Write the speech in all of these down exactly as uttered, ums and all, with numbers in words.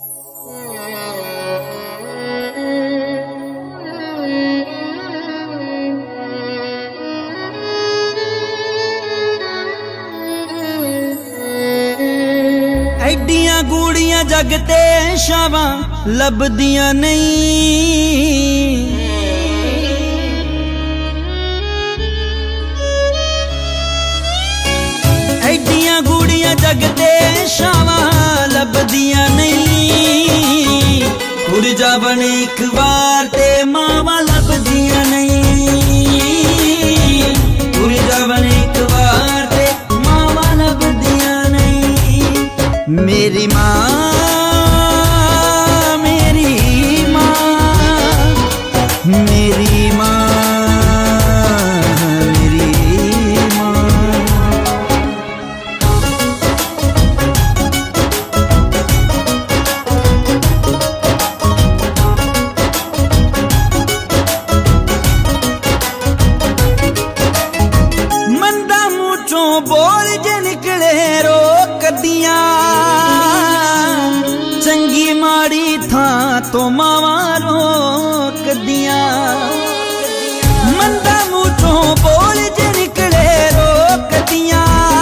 एडियां गूड़ियां जगते शावा लभदियां नहीं, एडियां गूड़ियां जगते शावा लभदियां नहीं। उड़ जावन एक बार ते मावा लभदियां नहीं, उड़ जावन एक बार ते मावा लभदियां नहीं। मेरी माँ मेरी माँ मेरी माँ मेरी माँ। मंदा मुँहों बोल जे निकले रोक दियां, चंगी माड़ी था तो मावा रोक दिया। मंदा मुँहों बोल जे निकले रोक दिया,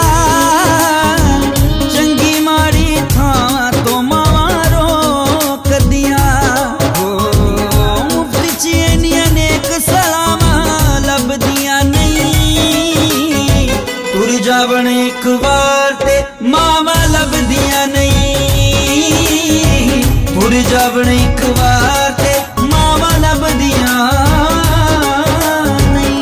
चंगी माड़ी था तो मावा रोक दिया। ओ मुफ्त चेनिया नेक सलामा लभदियां नहीं, तुर जावन एक बार ते मावा लभदियां नहीं, उड़ जावन एक बार ते मावा लभदियां नहीं।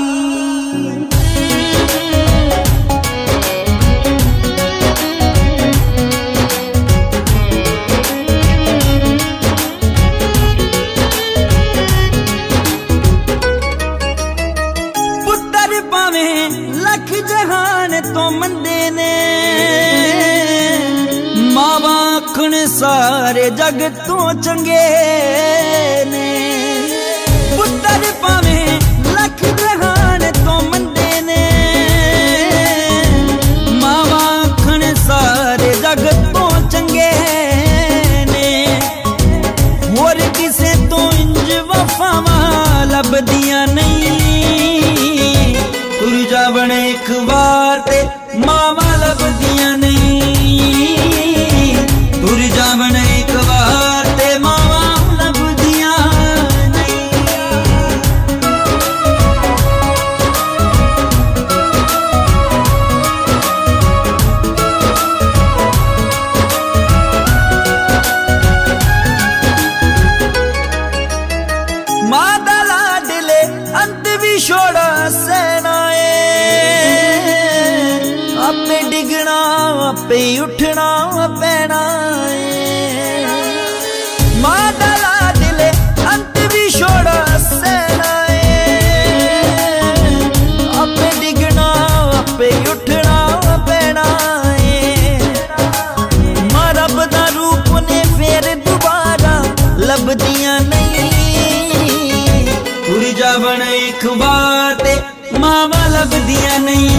पुत्तर पावे लख जहान तो मंदे ने, मावा आखण सारे जग तो चंगे ने। पुत्तर पावे लख जहान तो मंदे ने, मावा आखण सारे जग तो चंगे ने। होर किसे तो इंज वफावा लभदियां नहीं, तुर जावन एक बार ते मावा लभदियां नहीं, तुर जावन एक बार ते मावा लभदियां नहीं। मां दा लाडले अंत भी छोड़ा सेनाए, आपे डिगना आपे उठना पैना है। मां दा लाडले अंत भी छोड़ा सेना है, आपे डिगना आपे उठना पैना है। मां रब दा रूप ने फिर दोबारा लभदियां नहीं, उड़ जावन एक बार ते मावा लभदियां नहीं।